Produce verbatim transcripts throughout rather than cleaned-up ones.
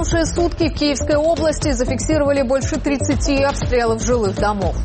минувшие сутки в Киевской области зафиксировали больше тридцати обстрелов жилых домов.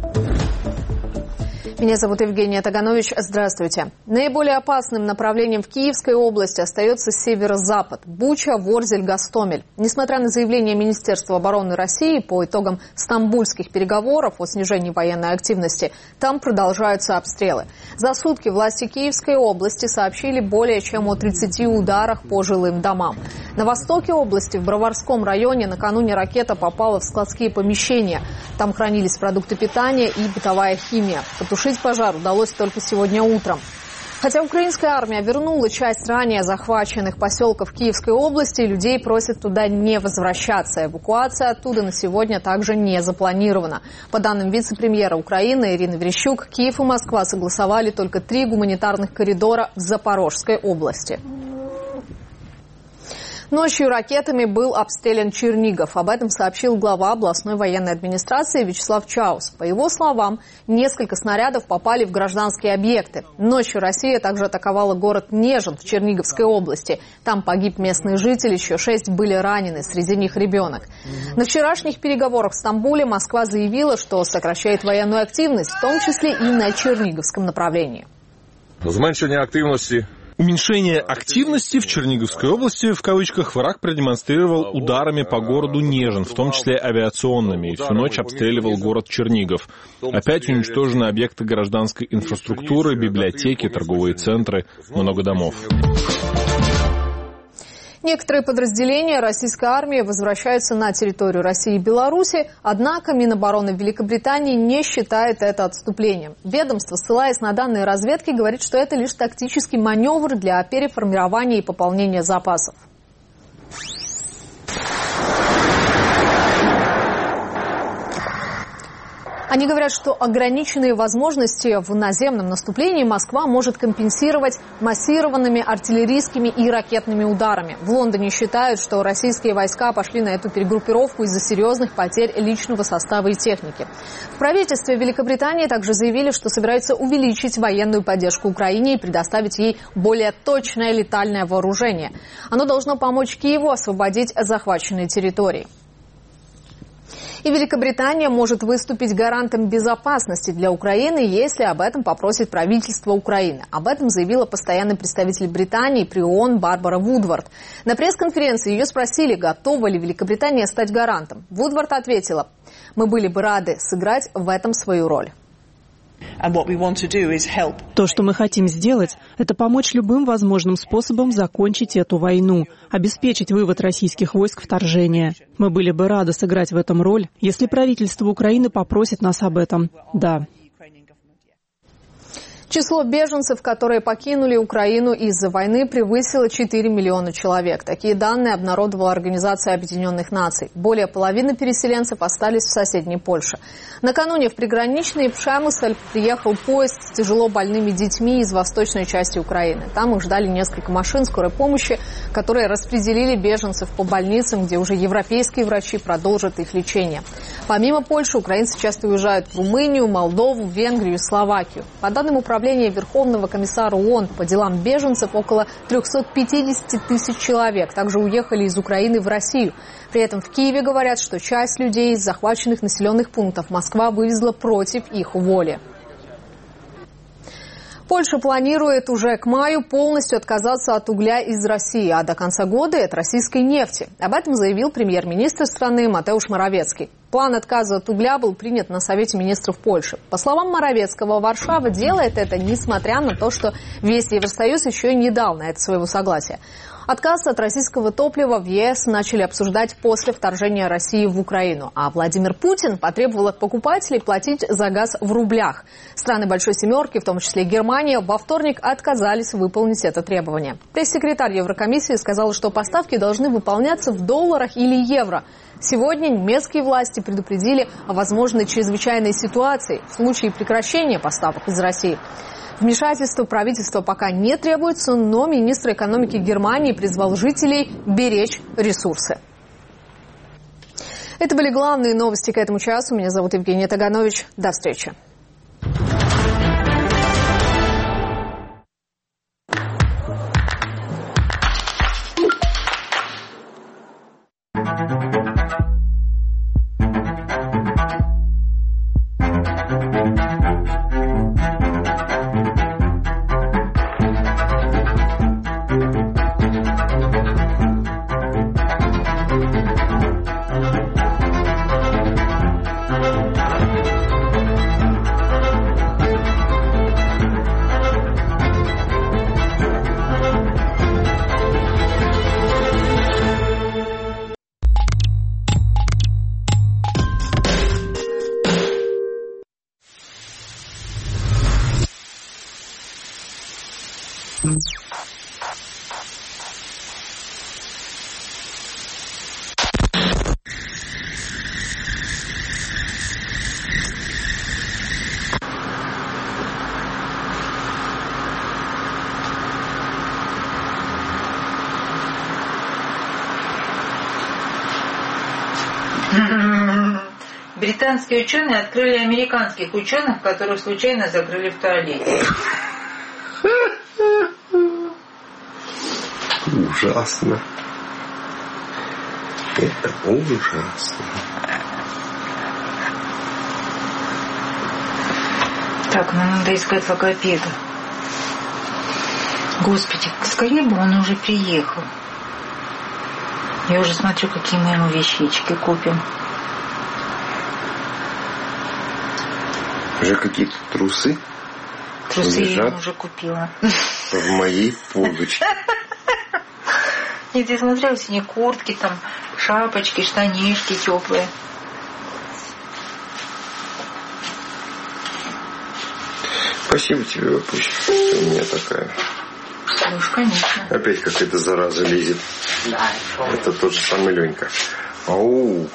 Меня зовут Евгения Таганович. Здравствуйте. Наиболее опасным направлением в Киевской области остается северо-запад – Буча, Ворзель, Гостомель. Несмотря на заявление Министерства обороны России по итогам стамбульских переговоров о снижении военной активности, там продолжаются обстрелы. За сутки власти Киевской области сообщили более чем о тридцати ударах по жилым домам. На востоке области, в Броварском районе, накануне ракета попала в складские помещения. Там хранились продукты питания и бытовая химия. Потушить пожар удалось только сегодня утром. Хотя украинская армия вернула часть ранее захваченных поселков Киевской области, людей просят туда не возвращаться. Эвакуация оттуда на сегодня также не запланирована. По данным вице-премьера Украины Ирины Верещук, Киев и Москва согласовали только три гуманитарных коридора в Запорожской области. Ночью ракетами был обстрелян Чернигов. Об этом сообщил глава областной военной администрации Вячеслав Чаус. По его словам, несколько снарядов попали в гражданские объекты. Ночью Россия также атаковала город Нежин в Черниговской области. Там погиб местный житель, еще шесть были ранены, среди них ребенок. На вчерашних переговорах в Стамбуле Москва заявила, что сокращает военную активность, в том числе и на Черниговском направлении. Зменшение активности. Уменьшение активности в Черниговской области, в кавычках, враг продемонстрировал ударами по городу Нежин, в том числе авиационными, и всю ночь обстреливал город Чернигов. Опять уничтожены объекты гражданской инфраструктуры, библиотеки, торговые центры, много домов. Некоторые подразделения российской армии возвращаются на территорию России и Беларуси, однако Минобороны Великобритании не считает это отступлением. Ведомство, ссылаясь на данные разведки, говорит, что это лишь тактический маневр для переформирования и пополнения запасов. Они говорят, что ограниченные возможности в наземном наступлении Москва может компенсировать массированными артиллерийскими и ракетными ударами. В Лондоне считают, что российские войска пошли на эту перегруппировку из-за серьезных потерь личного состава и техники. В правительстве Великобритании также заявили, что собираются увеличить военную поддержку Украине и предоставить ей более точное летальное вооружение. Оно должно помочь Киеву освободить захваченные территории. И Великобритания может выступить гарантом безопасности для Украины, если об этом попросит правительство Украины. Об этом заявила постоянный представитель Британии при ООН Барбара Вудвард. На пресс-конференции ее спросили, готова ли Великобритания стать гарантом. Вудвард ответила: «Мы были бы рады сыграть в этом свою роль». То, что мы хотим сделать, это помочь любым возможным способом закончить эту войну, обеспечить вывод российских войск вторжения. Мы были бы рады сыграть в этом роль, если правительство Украины попросит нас об этом. Да. Число беженцев, которые покинули Украину из-за войны, превысило четыре миллиона человек. Такие данные обнародовала Организация Объединенных Наций. Более половины переселенцев остались в соседней Польше. Накануне в приграничный Пшемысль приехал поезд с тяжело больными детьми из восточной части Украины. Там их ждали несколько машин скорой помощи, которые распределили беженцев по больницам, где уже европейские врачи продолжат их лечение. Помимо Польши, украинцы часто уезжают в Румынию, Молдову, Венгрию и Словакию. По данным управления Верховного комиссара ООН по делам беженцев, около трёхсот пятидесяти тысяч человек также уехали из Украины в Россию. При этом в Киеве говорят, что часть людей из захваченных населенных пунктов Москва вывезла против их воли. Польша планирует уже к маю полностью отказаться от угля из России, а до конца года – от российской нефти. Об этом заявил премьер-министр страны Матеуш Моровецкий. План отказа от угля был принят на Совете министров Польши. По словам Моровецкого, Варшава делает это, несмотря на то, что весь Евросоюз еще и не дал на это своего согласия. Отказ от российского топлива в ЕС начали обсуждать после вторжения России в Украину. А Владимир Путин потребовал от покупателей платить за газ в рублях. Страны Большой Семерки, в том числе Германия, во вторник отказались выполнить это требование. Пресс-секретарь Еврокомиссии сказала, что поставки должны выполняться в долларах или евро. Сегодня немецкие власти предупредили о возможной чрезвычайной ситуации в случае прекращения поставок из России. Вмешательство правительства пока не требуется, но министр экономики Германии призвал жителей беречь ресурсы. Это были главные новости к этому часу. Меня зовут Евгения Таганович. До встречи. Британские ученые открыли американских ученых, которых случайно закрыли в туалете. Ужасно. Это ужасно. Так, нам надо искать логопеда. Господи, скорее бы он уже приехал. Я уже смотрю, какие мы ему вещички купим. Уже какие-то трусы. Трусы я ему уже купила. В моей полочке. Нет, я смотрела сегодня куртки, там, шапочки, штанишки теплые. Спасибо тебе, Пусть. Ты у меня такая. Ну уж, конечно. Опять какая-то зараза лезет. Это тот же самый Ленька. Ау.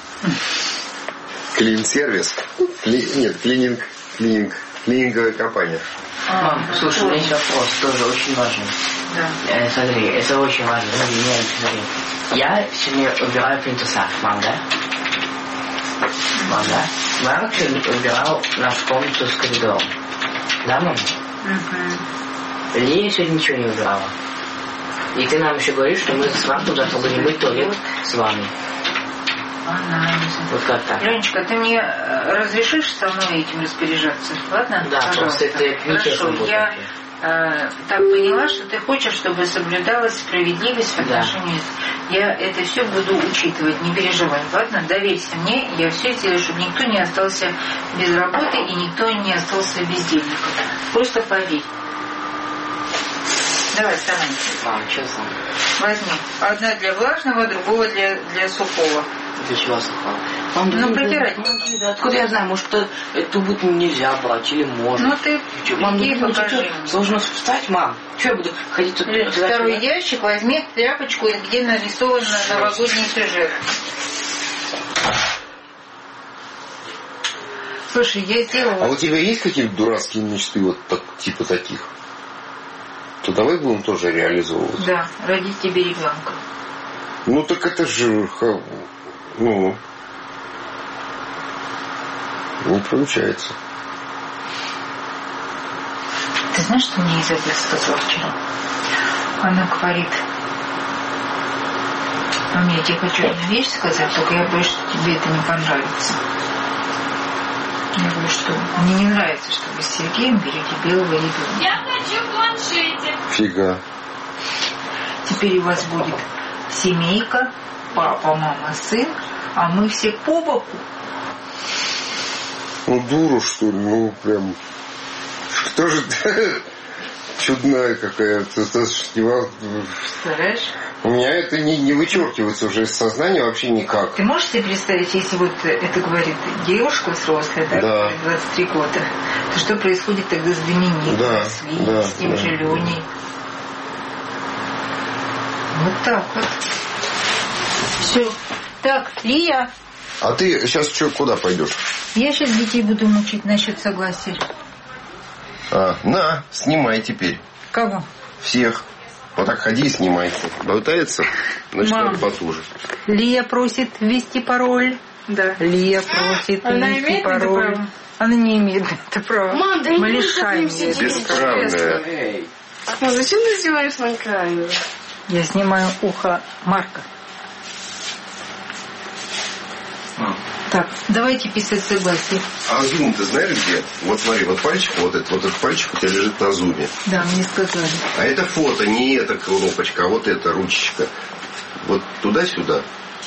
Клин-сервис. Кли... Нет, клининг. Клининг. Клининговая компания. Мам, слушай, у меня есть вопрос, тоже очень важный. Да. Э, смотри, это очень важно. Смотри, меня, смотри. Я сегодня убираю плинтуса, мам, да? Мам, да? Мама сегодня убирал нашу комнату с коридором. Да, мам? Угу. Лия сегодня ничего не убирала. И ты нам еще говоришь, что мы с вами завтра будем мыть туалет с вами. Анализы. Вот как так? Ленечка, ты мне разрешишь со мной этим распоряжаться? Ладно? Да, пожалуйста. просто это нечестно. Хорошо, я э, так поняла, что ты хочешь, чтобы соблюдалась справедливость в отношении. Да. Я это все буду учитывать, не переживай. Ладно? Доверься мне, я все сделаю, чтобы никто не остался без работы и никто не остался бездельником. Просто поверь. Давай, вставай. Мам, что сам? Возьми. Одна для влажного, другого для, для сухого. Для чего сухого? Мам, ну, протирать. Да, откуда я знаю? Может, кто эту будто нельзя брать или можно? Ну, ты мам, иди ну, покажи. Должен встать, мам. Что я буду ходить тут? Второй туда? Ящик, возьми тряпочку, где нарисован новогодний сюжет. Слушай, я сделала... А у тебя есть какие-то дурацкие мечты вот так, типа таких? То давай будем тоже реализовывать. Да, родить тебе ребенка. Ну так это же, ну, не получается. Ты знаешь, что мне Изабель сказала вчера? Она говорит, мам, я тебе хочу одну вещь сказать, только я боюсь, что тебе это не понравится. Я говорю, что мне не нравится, что вы с Сергеем берете белого ребенка. Я хочу в планшете. Фига. Теперь у вас будет семейка, папа, мама, сын, а мы все по боку. Ну, дуру, что ли, ну, прям... Что же чудная какая-то. Представляешь? У меня это не, не вычеркивается уже из сознания вообще никак. Ты можешь себе представить, если вот это говорит девушка взрослая, да, да. двадцать три года, то что происходит тогда с Доминикой, да, с Виней, да, с тем да, же Леней? Вот так вот. Все. Так, Лия. А ты сейчас что, куда пойдешь? Я сейчас детей буду мучить насчет согласия. А, на, снимай теперь. Кого? Всех. Вот так ходи и снимай. Болтается, значит, Мам, надо потуже. Лия просит ввести пароль. Да. Лия просит Она ввести имеет пароль. это право? Она не имеет это права. Мам, да не Малышами нужно это бесправная. Эй. Мам, зачем ты снимаешь на камеру? Я снимаю ухо Марка. Мам. Так, давайте писать согласие. А зум ты знаешь где? Вот смотри, вот пальчик, вот этот, вот этот пальчик у тебя лежит на зуме. Да, мне сказали. А это фото, не эта кнопочка, а вот эта ручечка. Вот туда-сюда.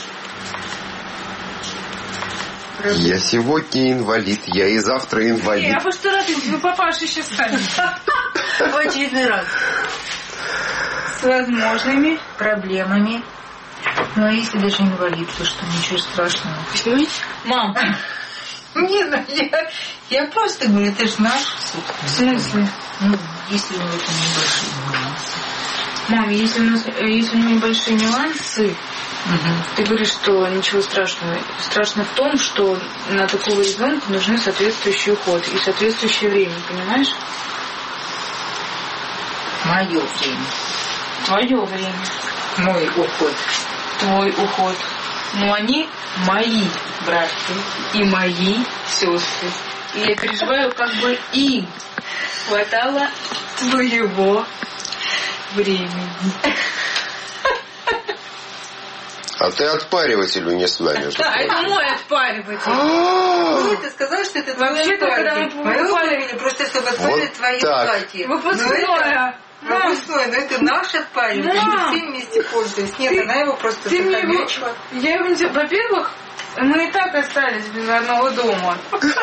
Я сегодня инвалид, я и завтра инвалид. Я бы что рада, тебе папаша сейчас станет. В очередной раз. С возможными проблемами. Ну, а если даже инвалид, то что, ничего страшного. Понимаете? Мам. Не, ну я, я просто говорю, это же наш суд. В смысле? Ну, если у него это небольшие. Мам, если у нас есть у него небольшие нюансы, угу. Ты говоришь, что ничего страшного. Страшно в том, что на такого ребенка нужны соответствующий уход и соответствующее время, понимаешь? Мое время. Твое время. Мой уход. Твой уход. Но они мои братья и мои сестры. И я переживаю, как бы им хватало твоего времени. А ты отпариватель не с нами. Да, это мой отпариватель. Ну, ты сказал, что это твой отпариватель. Мое отпариватель просто, чтобы отпаривать твои платья. Выпускное. Выпускное, но это наш отпариватель. Мы все вместе пользуемся. Нет, она его просто захомячила. Я его не... Во-первых, мы и так остались без одного дома.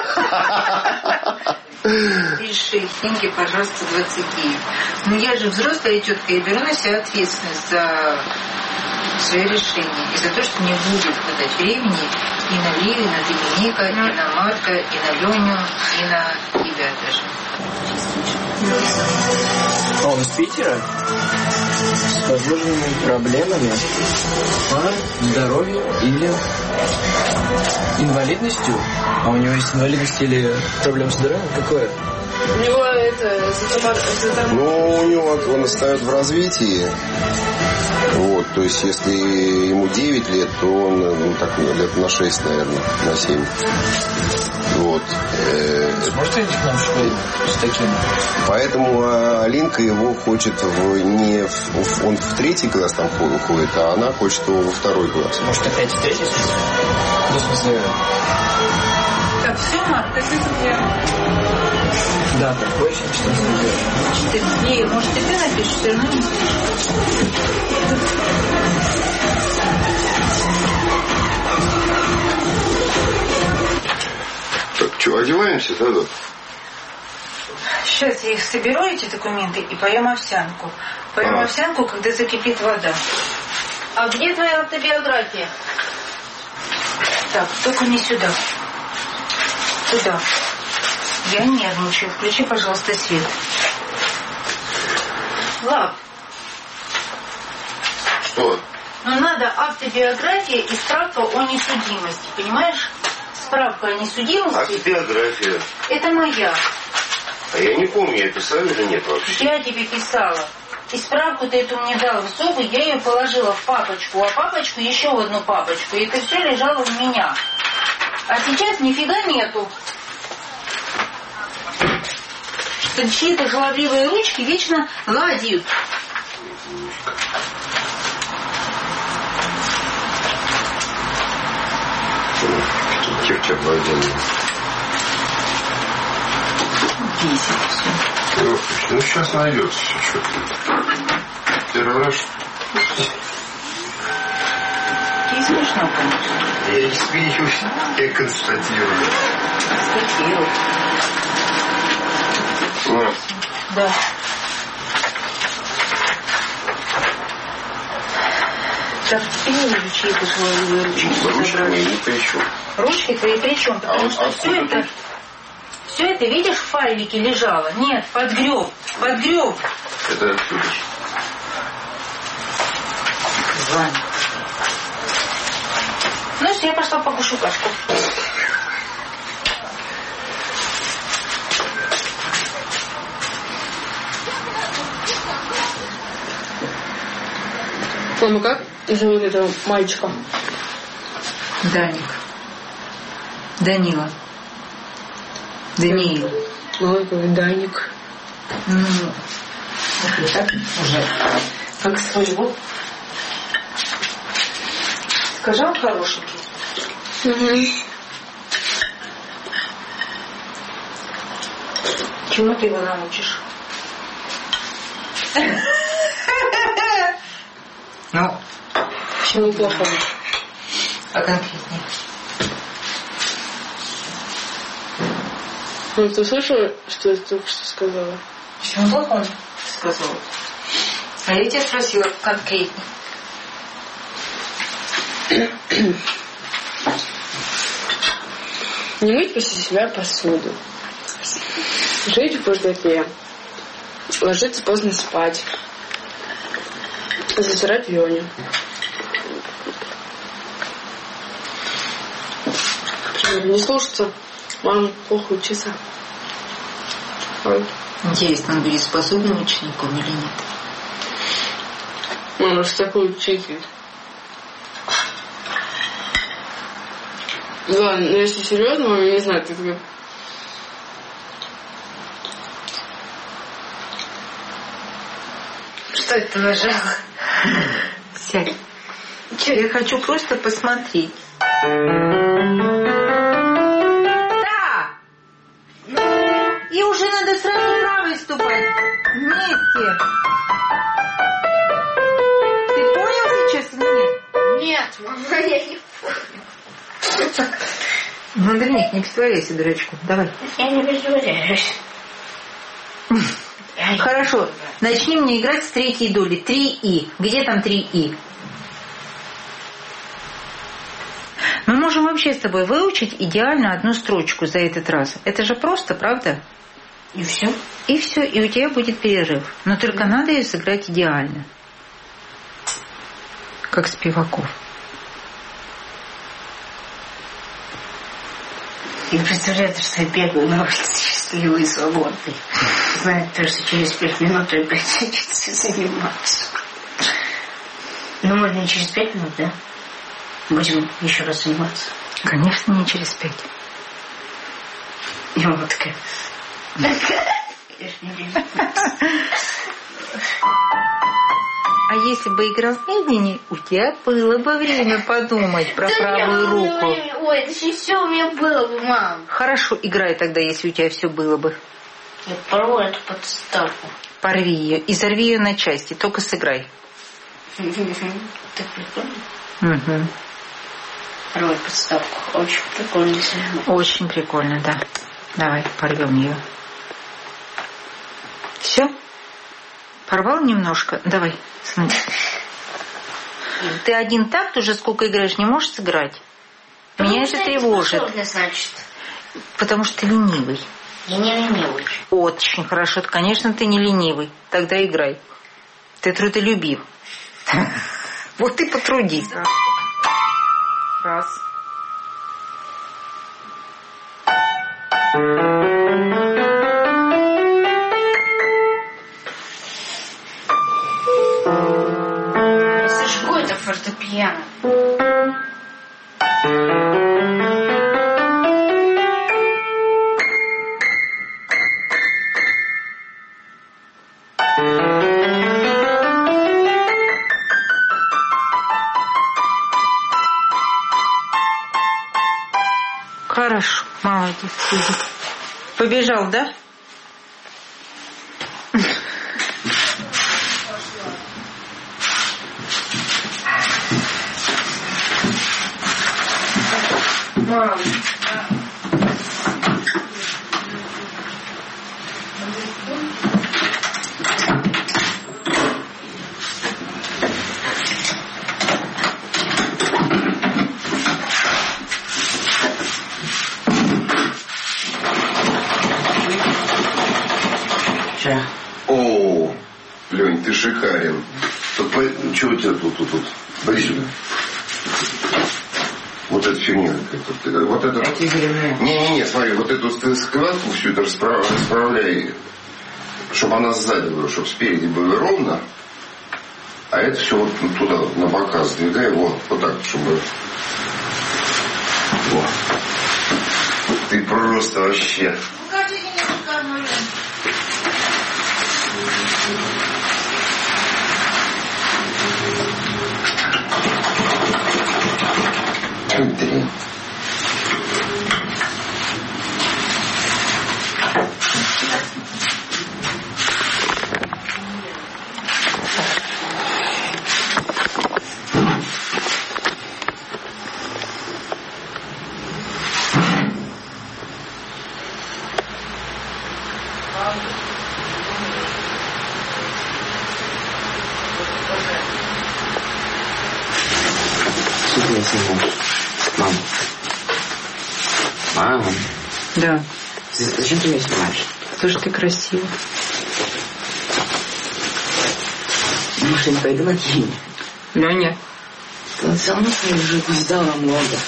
Реши, деньги, пожалуйста, двадцать девять. Но я же взрослая тетка, я беру на себя ответственность за свои решения. И за то, что не будет хватать времени и на Ливи, и на Доминика, и на Марка, и на Леню, и на тебя даже. А он из Питера? С возможными проблемами по здоровью или инвалидностью? А у него есть инвалидность или проблема с здоровьем? Какое? У него это... Ну, у него он остается в развитии. Вот, то есть, если ему девять лет, то он, ну, так, лет на шесть, наверное, на семь. Вот. Сможете идти к нам в школу с таким? Поэтому Алинка его хочет в, не в, он в третий класс там ходит, а она хочет его во второй класс. Может, опять в третий? Ну, в смысле... Так, все, Марк, ты с этим я... Да, так, очень что сделать. Не, может, и ты напишешь, все равно не пишешь. Так, что, одеваемся, да, да? Сейчас я их соберу, эти документы, и поем овсянку. Поем а. овсянку, когда закипит вода. А где твоя автобиография? Так, только не сюда. Туда. Я нервничаю. Включи, пожалуйста, свет. Лав. Что? Ну, надо автобиография и справка о несудимости, понимаешь? Справка о несудимости... Автобиография. Это моя. А я не помню, я писала или нет вообще? Я тебе писала. И справку ты эту мне дала в зубы, я ее положила в папочку, а папочку еще в одну папочку. И это все лежало у меня. А сейчас нифига нету. Что чьи-то жлобливые ручки вечно ладят. Кирча обладенный. Десять, все. Ну, ну, сейчас найдется еще что-то. Первый раз. И смешно, конечно. Я не смеюсь, я констатирую. Констатирую. Ну. Да. Так, ты не вижу, чьи-то жлобливые ручки. Ручки мои ни при чем. Ручки твои при чем? Потому а что все это... Ты? Все это, видишь, в файлике лежало? Нет, подгреб, подгреб. Это откуда? Звонит. Ну, все, я пошла покушу кашку. Мама, как зовут этого мальчика? Даник. Данила. Даниил. Мама говорит, Даник. Ну, так уже. Как своего. Скажи, он хорошенький. Угу. Чему ты его научишь? Ну? Чему плохого? А конкретнее? Ну, ты слышала, что я только что сказала? Почему плохого сказала? А я тебя спросила конкретнее. Не мыть после себя посуду. Жить в пустоте. Ложиться поздно спать. Затирать Леню. Не слушаться. Мама плохо учиться. Ой. Интересно, он будет способным учеником или нет? Мама же такой учитель. Да, но если серьезно, мама не знает, как... Что это нажала? Сядь. Че, я хочу просто посмотреть. Да! И уже надо сразу правой ступать. Вместе. Ты понял сейчас или нет? Нет, мама, я не понял. Ну, Доминик, не притворяйся дурачком. Давай. Я не притворяюсь. Хорошо. Начни мне играть с третьей доли. Три И. Где там три И? Мы можем вообще с тобой выучить идеально одну строчку за этот раз. Это же просто, правда? И все? И все. И у тебя будет перерыв. Но только надо ее сыграть идеально. Как Спиваков. И представляете, что я бегаю на улице счастливый и свободный. Знает то, что через пять минут я придется заниматься. Ну, можно не через пять минут, да? Будем еще раз заниматься. Конечно, не через пять. И вот как. А если бы играл медленнее, у тебя было бы время подумать про правую руку. Ой, это же все у меня было бы, мам. Хорошо, играй тогда, если у тебя все было бы. Я порву эту подставку. Порви ее и зарви ее на части, только сыграй. Так прикольно. Угу. Порвать подставку. Очень прикольно. Очень прикольно, да. Давай, порвем ее. Все? Порвал немножко? Давай, смотри. Ты один такт уже сколько играешь, не можешь сыграть? Меня это тревожит. Значит. Потому что ты ленивый. Я не ленивый. Очень хорошо. Конечно, ты не ленивый. Тогда играй. Ты трудолюбив. Вот ты потрудись. Раз. Сожгу это фортепиано. Хорошо, молодец. Побежал, да? Мам. О, Лень, ты шикарен. Что у тебя тут, тут, тут? Пойди сюда. Вот эта фигня. Вот это... Не-не-не, смотри, вот эту складку всю это расправ... расправляй, чтобы она сзади была, чтобы спереди было ровно, а это все вот туда, на бока сдвигай, вот, вот так, чтобы... Вот. Ты просто вообще... Смотри. Я сниму. Мам. Мама. Да. Зачем ты меня снимаешь? Потому что ты красивый. Может, я не пойду на химию? Леня. Он все равно свою жизнь сдала много.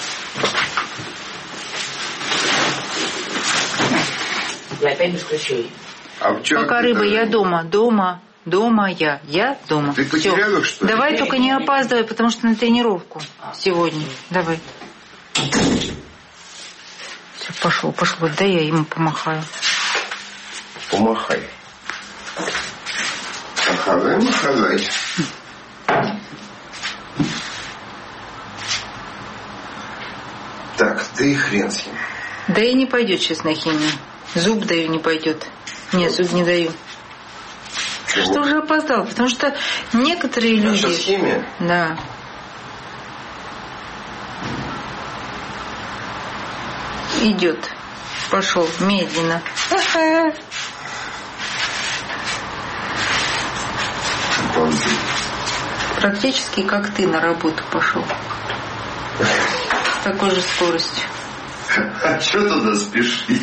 Я опять без ключей. А Пока рыба, я дома, дома, дома я, я дома. Ты потерял их, что ли? Давай только не опаздывай, потому что на тренировку сегодня. Давай. Все, пошел, пошел. Да я ему помахаю. Помахай. Махай, махай. Так, ты хрен с ним. Да и не пойдет сейчас на химию. Зуб даю, не пойдет. Нет, зуб не даю. Чего? Что уже опоздал? Потому что некоторые люди... Сейчас химия? Да. Идет. Пошел медленно. Практически как ты на работу пошел. С такой же скоростью. А что туда спешить?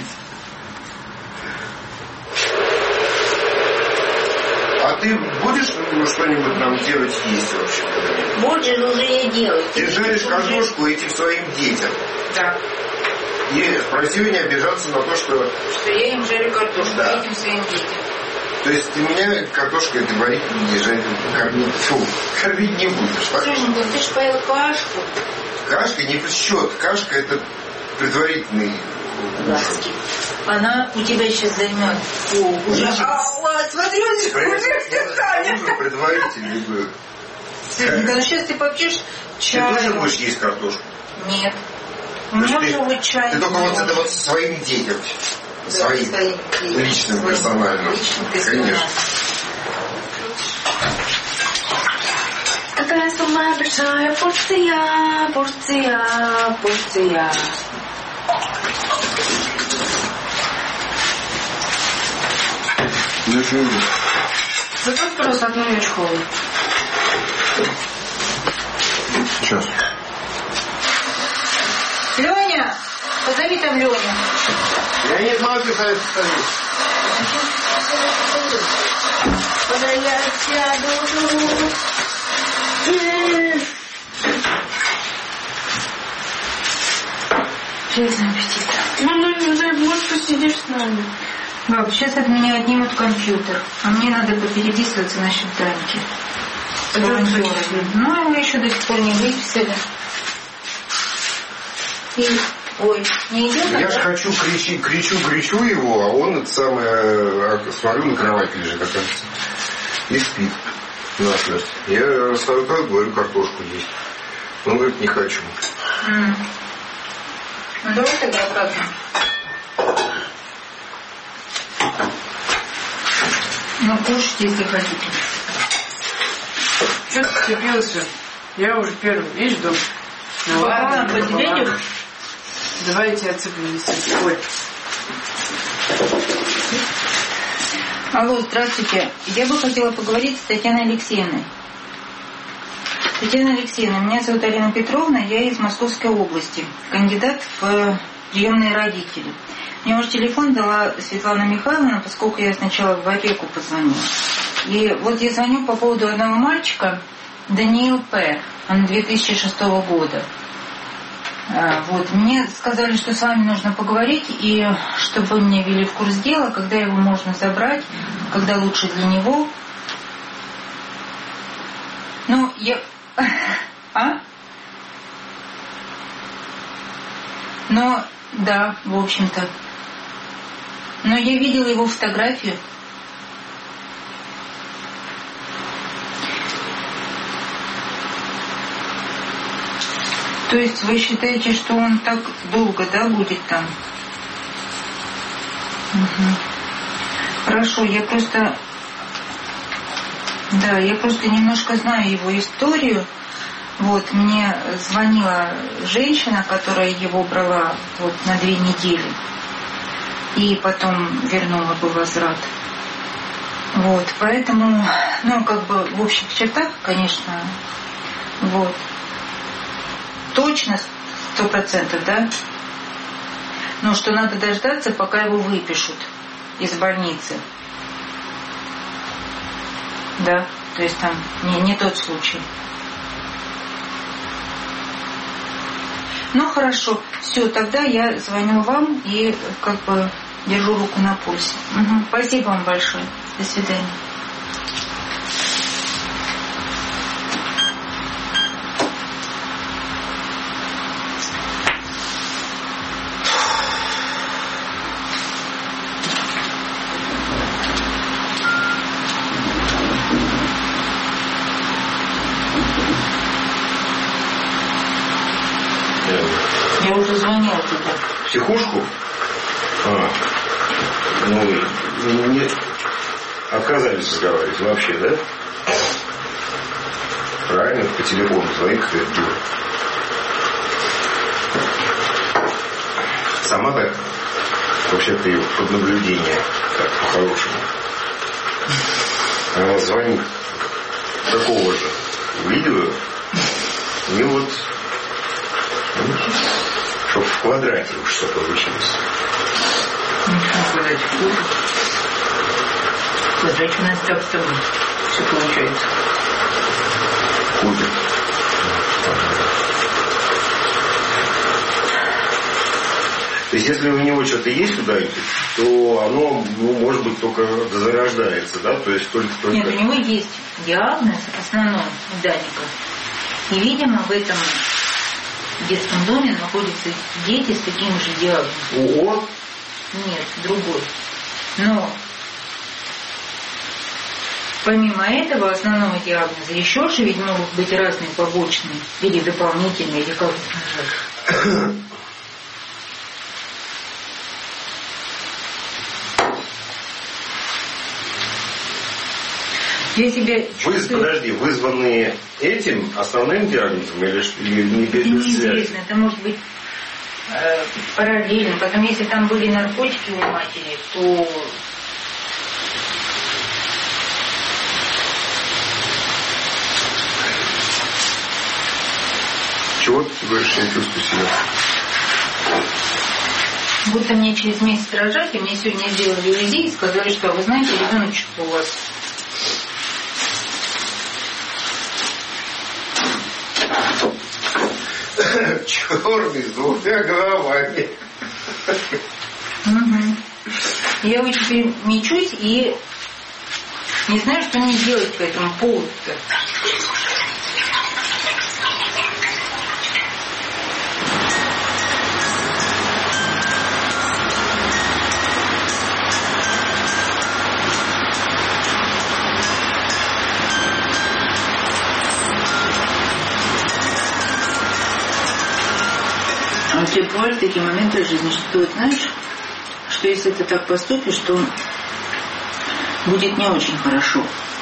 А ты будешь ну, что-нибудь нам делать есть вообще? Больше уже не делать. Ты жаришь картошку этим своим детям. Да. И спроси меня обижаться на то, что... Что я им жарю картошку, да. Этим своим детям. То есть ты меня картошкой ты варить не жарить, кормить, фу, кормить не будешь. Слушай, ты же поел кашку. Кашка не в счет. Кашка это предварительный Ласки. Она у тебя сейчас займет. О, уже... А, а, смотри, он уже ужин предварительный был. Да, ну сейчас ты попьешь чай. Ты тоже будешь есть картошку? Нет. У меня уже вот чай. Ты только вот это вот со своим детям. Да, своим личным, своим, персональным. Личным, конечно. Какая самая большая порция, порция, порция. Ну что? Заказ просто одну ячку. Сейчас. Леня! Позови там Леню. Я не знаю, ты за это стоишь. Куда я сяду? Приятного аппетита. Мама, не дай бог, посидишь с нами. Баб, сейчас от меня отнимут компьютер, а мне надо попереписываться насчет Даньки. Ну, его еще до сих пор не выписали. И, ой, не идет? Я же хочу кричи, кричу, кричу его, а он это самое, смотрю, на кровати лежит, оказывается, и спит насмерть. Я расставлю, как говорю, картошку есть. Он говорит, не хочу. Mm. Ну, давай тогда обратно. Ну, кушайте, если хотите. Что ты цепился? Я уже первый, видишь, дом. Ну, ладно, подведешь? Давай я тебя цеплю, если... Ой. Алло, здравствуйте. Я бы хотела поговорить с Татьяной Алексеевной. Татьяна Алексеевна, меня зовут Алина Петровна, я из Московской области, кандидат в приемные родители. Мне уже телефон дала Светлана Михайловна, поскольку я сначала в опеку позвонила. И вот я звоню по поводу одного мальчика, Даниил П., он две тысячи шестого года. Вот. Мне сказали, что с вами нужно поговорить, и чтобы вы меня ввели в курс дела, когда его можно забрать, когда лучше для него. Ну, я... А? Но, да, в общем-то. Но я видела его фотографию. То есть вы считаете, что он так долго, да, будет там? Угу. Хорошо, я просто... Да, я просто немножко знаю его историю. Вот, мне звонила женщина, которая его брала вот на две недели. И потом вернула бы возврат. Вот, поэтому, ну, как бы в общих чертах, конечно, вот. Точно, сто процентов, да? Но что надо дождаться, пока его выпишут из больницы. Да. То есть там не, не тот случай. Ну хорошо, все, тогда я звоню вам и как бы держу руку на пульсе. Угу. Спасибо вам большое. До свидания. Я уже звонила туда. В психушку? А, ну, не отказались разговаривать вообще, да? Правильно, по телефону звонит какая-то дура. Сама так, вообще-то ее под наблюдение, так, по-хорошему. Она звонит такого же видео, и вот, чтобы в квадрате уж что-то получилось. В квадрате плохо. В квадрате у нас так с тобой все получается. Купит. То есть, если у него что-то есть туда, то оно, ну, может быть, только зарождается, да? То есть, только, только... Нет, у него есть диагноз, основной, у Даника. И, видимо, в этом детском доме находятся дети с таким же диагнозом. ООО? Нет, другой. Но помимо этого основного диагноза еще же ведь могут быть разные побочные или дополнительные, или как это назвать. Я себя чувствую... Вы, подожди, вызванные этим основным диагнозом или, или не без неизвестно, это может быть э, параллельно. Потом, если там были наркотики у матери, то... Чего ты говоришь, я чувствую себя? Будто мне через месяц рожать, и мне сегодня сделали УЗИ и сказали, что, вы знаете, ребеночек у вас... Черный с двумя головами. Угу. Я вот теперь мечусь и не знаю, что мне делать по этому поводу-то. А у тебя бывают такие моменты в жизни, что ты вот знаешь, что если ты так поступишь, то будет не очень хорошо.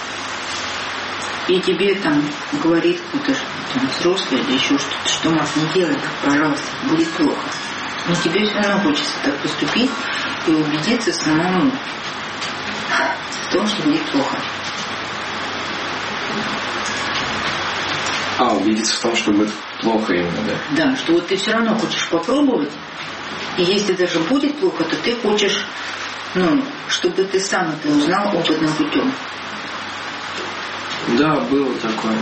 И тебе там говорит кто-то там, взрослый или еще что-то, что Маш, не делай так, пожалуйста, будет плохо. Но тебе все равно хочется так поступить и убедиться самому в том, что будет плохо. А, убедиться в том, что будет плохо именно, да? Да, что вот ты все равно хочешь попробовать, и если даже будет плохо, то ты хочешь, ну, чтобы ты сам это узнал опытным путем. Да, было такое.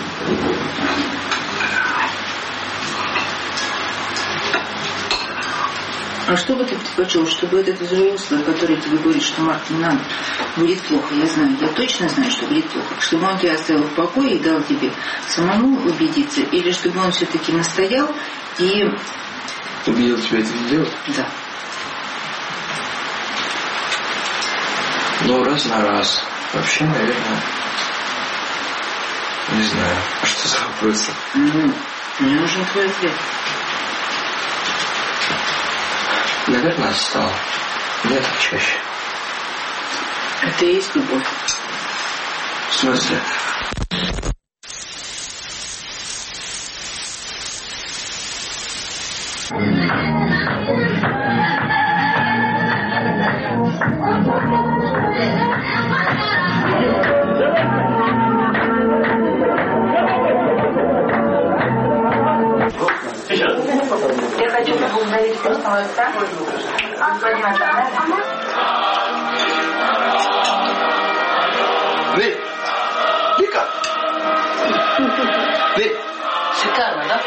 А что бы ты предпочел, чтобы этот взрослый, который тебе говорит, что Марк, не надо, будет плохо, я знаю, я точно знаю, что будет плохо, чтобы он тебя оставил в покое и дал тебе самому убедиться, или чтобы он все-таки настоял и... Убедил тебя это сделать? Да. Ну, раз на раз. Вообще, наверное, не знаю. А что за вопросы? Ну, мне нужен твой ответ. Наверное, стал. Нет, чаще. Это и есть любовь. В смысле? Я хочу поблагодарить крестного отца, господина Танева. Шикарно, да?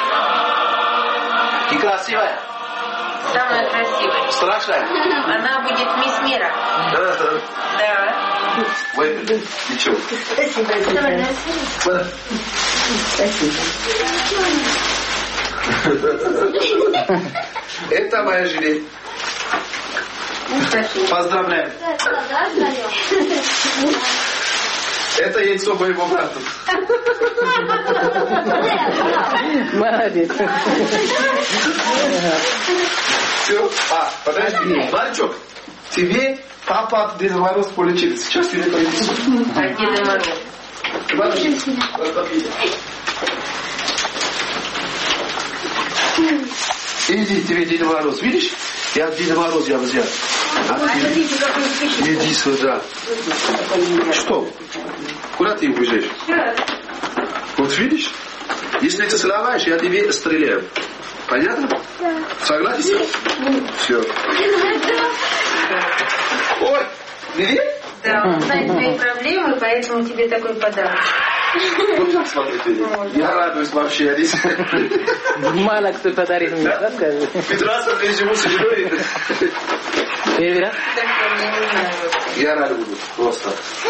И красивая. Самая красивая. Страшная. Она будет мисс мира. Да, да. Да. Выпили. Ничего. Спасибо. Спасибо. Это моя жена. Поздравляю. Это яйцо моего брата. Молодец. Все. А, подожди. Мальчик, тебе папа от Деда Мороз полечит. Сейчас тебе принесу. От Деда Мороза. Иди, тебе Деда Мороз. Видишь? Я от Деда Мороза я взял. Иди сюда. Что? Куда ты убежишь? Вот видишь? Если ты сломаешь, я тебе стреляю. Понятно? Да. Согласен? Все. Ой, привет? Да, он знает твои проблемы, поэтому тебе такой подарок. Вот так смотрите. Я радуюсь вообще. Мало кто подарит мне, да, скажи? Пятнадцать раз я живу с женой. Первый раз? Я рад буду. Просто.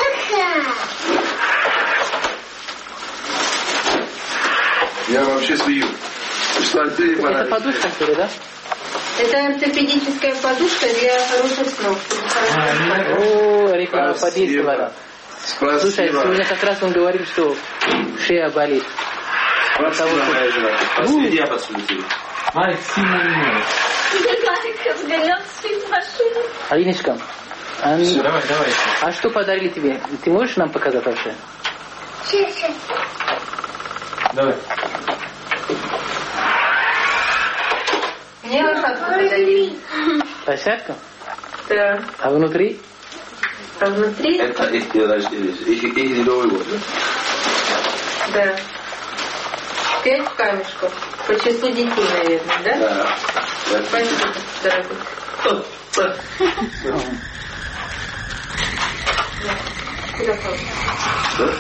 Я вообще смею. Что ты Это подушка, что ли, да? Это ортопедическая подушка для хороших снов. О, реклама подействовала. Спасибо. Слушай, сегодня как раз он говорил, что шея болит. Последний я подсудил. Алиночка, а, Все, давай, давай. А что подарили тебе? Ты можешь нам показать вообще? Давай. Мне лошадку подарили. Лошадку? Да. А внутри? А внутри? Это их день рождения, их, их Новый год. Да. Пять камешков. По числу детей, наверное, да? Да. Спасибо, дорогой. Куда пойдем?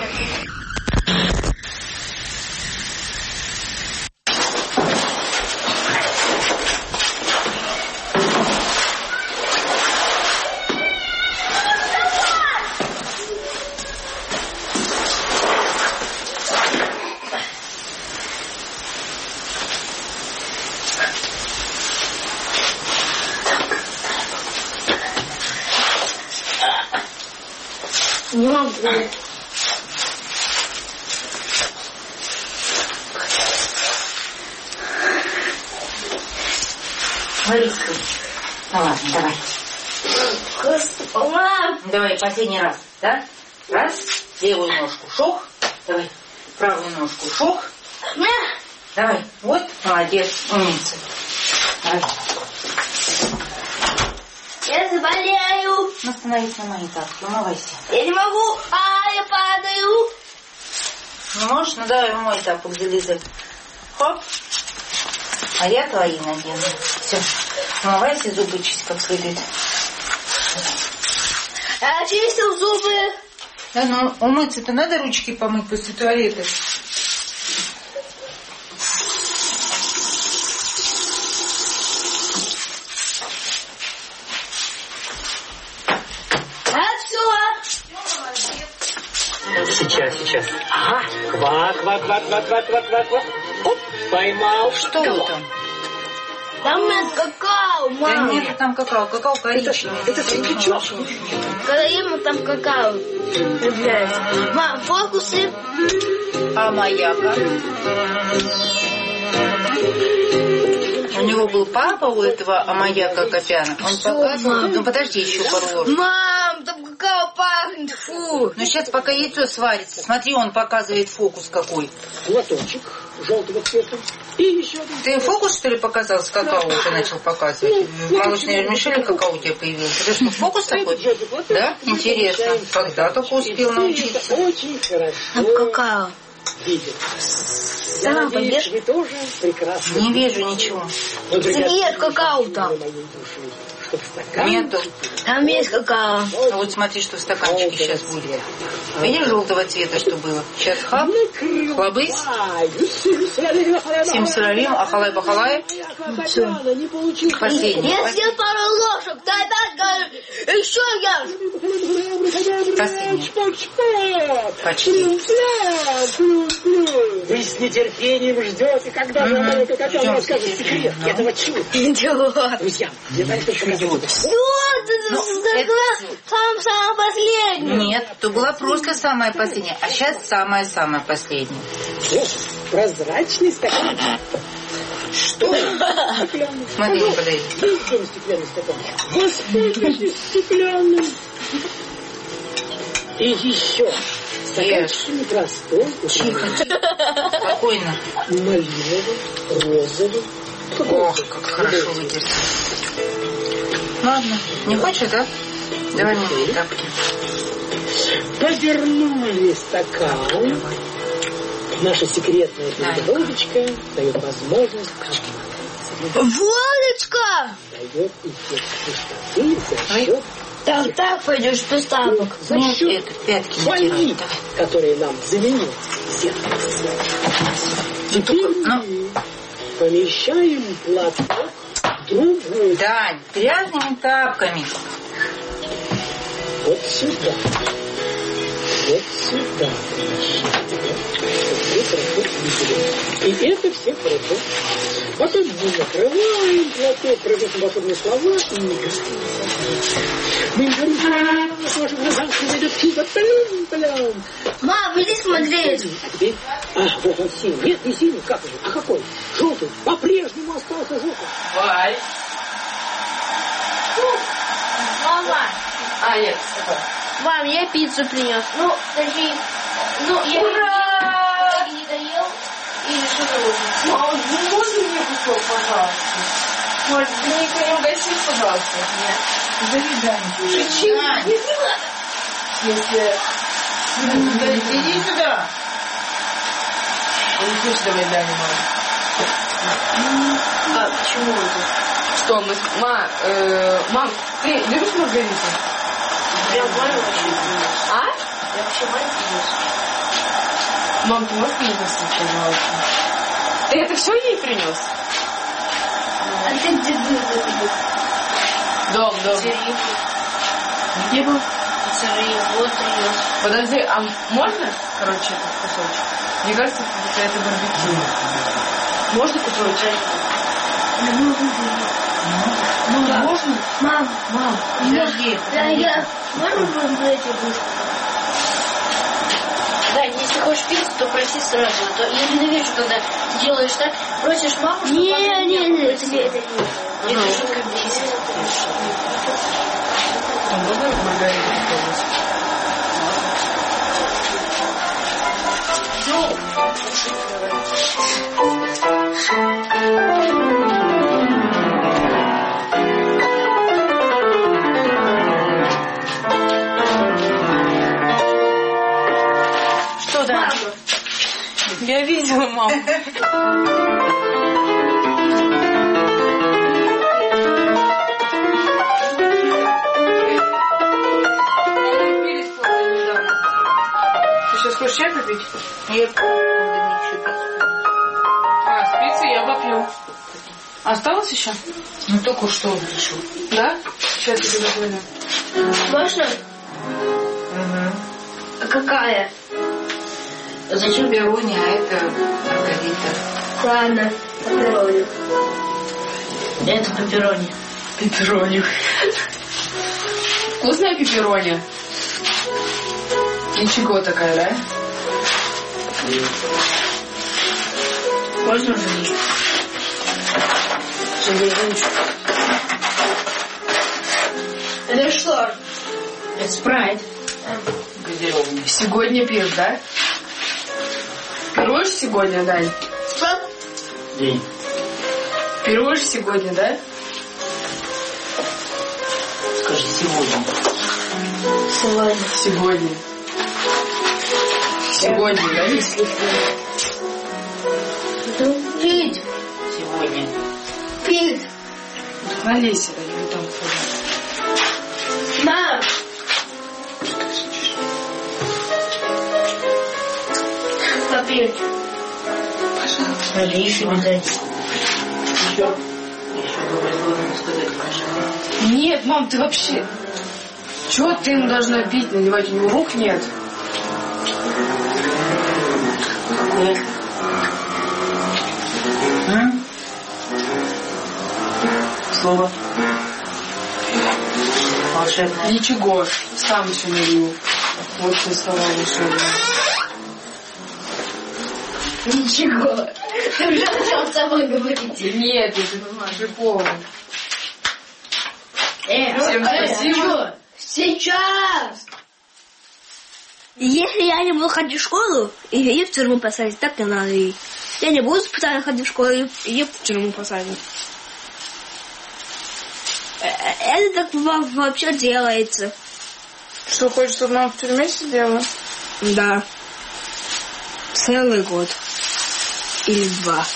Не могу. Лариска. Ну ладно, давай. Мам! Давай, последний раз, да? Раз. Левую ножку шох. Давай. Правую ножку шох. Давай. Вот. Молодец. Умница. Давай. Я заболею. Ну, становись на мои тапки. Умывайся. Я не могу. А, я падаю. Не можешь? Ну, давай в мой тапок залезай. Хоп. А я твои надену. Все. Умывайся, зубы чисть как следует. Я чистил зубы. Да, ну, умыться-то надо ручки помыть после туалета. Сейчас, сейчас. Ага. Квак, квак, квак, квак, квак, квак, квак, квак. Оп, поймал. Что вы там? Там нет какао, Да мама. нет там какао. Какао коричневый. Это финдичок. Когда ему там какао появляется. Мам, фокусы. А маяка? У него был папа у этого Амаяка Копяна. Он показывал. Ну подожди еще пару ложек. Мам, там какао пахнет, фу. Ну сейчас пока яйцо сварится. Смотри, он показывает фокус какой. Лоточек желтого цвета. И еще один. Ты фокус, что ли, показал с какао уже начал показывать? Молочный вермишель какао у тебя появился. Это что, фокус такой? Да? Интересно. Когда только успел научиться? Очень хорошо. Там какао. Я надеюсь, вы тоже прекрасно. Не вижу ничего. Нет какао там. немножко в стакан. Нету. Там есть какао. А вот смотри, что в стаканчике сейчас будет. Видишь желтого цвета, что было? Сейчас хап, хлобысь. Всем сыровим, ахалай-бахалай. Последний. Я съел пару ложек, ты опять говоришь, еще я. Последний. Почти. Вы с нетерпением ждете, когда же она котенок расскажет секрет этого чуда. Друзья, я дальше покажу. Что ты самая последняя? Нет, то была просто самая последняя, а сейчас самая-самая последняя. Прозрачный стакан. Что? Смотри, не подойди. Стеклянный стакан. Воспользуйтесь стеклянным. И еще. Стаканчик непростой. Тихо. Спокойно. Малиновый, розовый. Ох, как хорошо вытерся. Ладно, не хочешь, да? Давай мне тапки. Повернули стакан. Наша секретная перегородочка дает возможность... Волочка! Дает эффект пустоты за счет... Так, так пойдешь без тапок. За счет воли, которые нам заменил зеркало. Теперь мы помещаем платок в другую. Дань, грязными тапками. Вот сюда. Вот сюда. И это все хорошо. Потом мы накрываем платок, произносим волшебные слова и играем. Мы говорим, с ваших глазах зайдет чудо. Плям-плям. Мам, иди смотреть. А теперь, а, вот он синий. Нет, не синий, как же? А какой? Желтый. По-прежнему остался желтый. Вай. Мама. А, нет. Мам, я пиццу принес. Ну, подожди. Ну, я Ура! не доел. Или что-то лучше. Мам, можно мне кусок, пожалуйста? Может, ты никто не угостишь, пожалуйста? Нет. Завидание. Шучу. Если... Иди сюда. Иди сюда, Дани, мама. А почему это? Что, мы... Ма, э, мам, ты любишь маргариту? Я говорю вообще. А? Я вообще маленький. Мам, ты можешь принести, пожалуйста? Ты это все ей принес? А ты где был? Дом, дом. Где был? Пиццерия, вот принес. Подожди, а можно, короче, этот кусочек? Мне кажется, это барбекю. Можно кусочек? Ну, можно? Мам, мам, подожди. Да, я... Можно будем эти быстро? Да, если хочешь пиццу, то проси сразу. А то я ненавижу, когда ты делаешь так, просишь маму, чтобы не, мама не, не, не, это не, это не. Это жутко бесит. Там много маргариту попробовать? Ну, что, да? Я видела, маму. Сейчас хочешь чай попить? Я... А, с пиццей я попью. Осталось еще? Ну, только что решил. Да? Сейчас я тебе позвоню. можно? Угу. А какая? Зачем пепперони, а это маргарита? Ладно, пепперони. Это пепперони. Пепперони. Вкусная пепперони? Ничего такая, да? Можно жалеть? Жалеешь? Это что? Это спрайт. Газированный. Сегодня пьешь, да? Пируешь сегодня, Дань? Что? День. Пируешь сегодня, да? Скажи, сегодня. Сегодня. Сегодня. Сегодня, да? Ну, пить. Сегодня. Пить. Налейся, да, не там. попить? Пожалуйста. Налей еще не дай. Еще. Еще доброе слово надо сказать, пожалуйста. Нет, мам, ты вообще... Чего ты ему должна пить, наливать? У него рук нет. Нет. М? Слово. Волшебное. Ничего, сам еще налил. Вот все слова волшебные. Ничего. Ты уже начал собой говорить. Нет, это уже полный. Э, Всем э, спасибо. Сейчас! Если я не буду ходить в школу, и ее в тюрьму посадить, так и надо. И я не буду специально ходить в школу, и ее в тюрьму посадить. Это так вообще делается. Что, хочешь, чтобы мама в тюрьме сидела? Да. Целый год. Или два.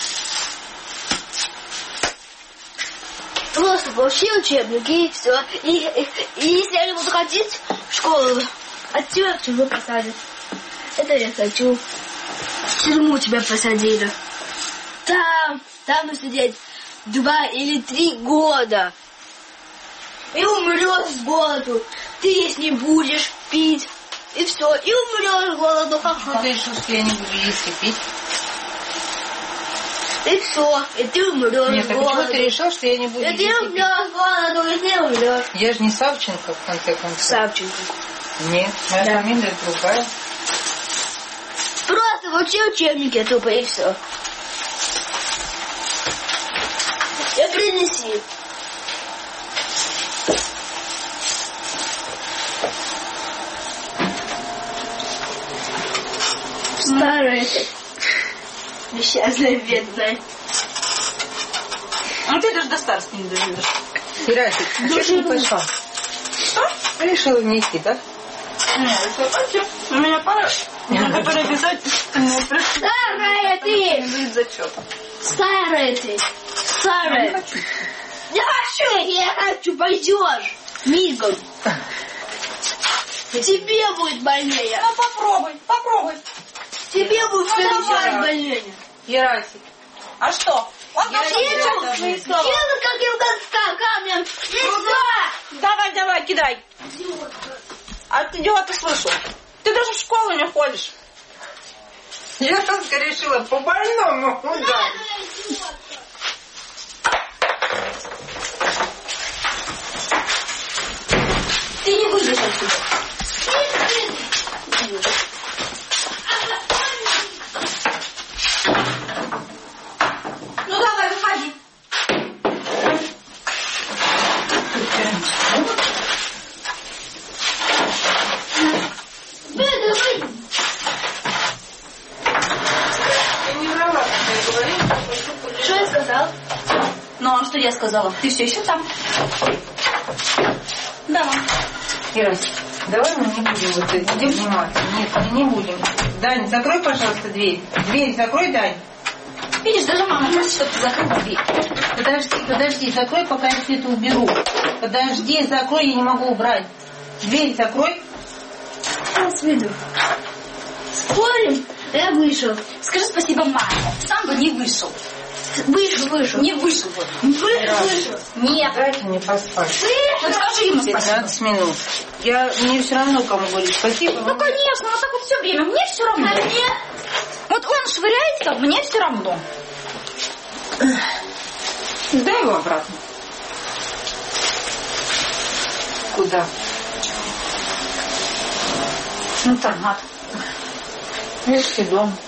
Просто получи учебники и все. И, и, и если я не буду ходить в школу, от тебя в тюрьму посадят. Это я хочу. В тюрьму тебя посадили. Там, там нужно сидеть два или три года. И умрешь с голоду. Ты есть не будешь, пить. И все. И умрешь с голоду. Что ты решил, что я не буду есть и пить? И все. И ты умрешь Нет, с а голоду. почему ты решил, что я не буду И есть ты и пить? умрешь с голоду, и ты умрешь. Я же не Савченко, в конце концов. Савченко. Нет, моя Да. фамилия другая. Просто учи учебники тупо и все. И принеси. Старая. Несчастная, бедная. А ты даже до старости не доживешь. Ирасик, а что ты не пошла? Что? Решила не идти, да? Нет, это вообще. У меня пара. Надо переписать. Старая ты! Будет зачет. Старая ты! Старая! Не хочу! Я хочу, пойдешь! Мигом! Тебе будет больнее! Ну попробуй, попробуй. Тебе будет в следующий давай. раз больнее! Ирасик. А что? Он Я пошел не делать рада свои быть. слова. Делай, как я доска камнем! Нельзя! Давай, давай, кидай. А ты дела ты слышал? Ты даже в школу не ходишь. Я только решила по больному ударить. Ты не выйдешь отсюда! Ну давай, выходи. Выйди, Ты не врала, когда я говорила, что пойду что я сказал? Ну а что я сказала? Ты все еще там? Да, мам. Ирасик, давай мы не будем вот этим заниматься. Нет, мы не будем. Дань, закрой, пожалуйста, дверь. Дверь закрой, Дань. Видишь, даже мама просит, чтобы ты закрыл дверь. Подожди, подожди, закрой, пока я все это уберу. Подожди, закрой, я не могу убрать. Дверь закрой. Сейчас выйду. Спорим? Я вышел. Скажи спасибо маме. Сам бы не вышел. Вышел, вышел. Не вышел бы. Вышел, вышел. Нет. Дайте мне поспать. Ну скажи ему спасибо. пятнадцать минут. Я, мне все равно кому говорить спасибо. Ну конечно, вот так вот все время. Мне все равно. А мне? Вот он швыряется, мне все равно. Дай его обратно. Куда? В интернат. Видишь, дом.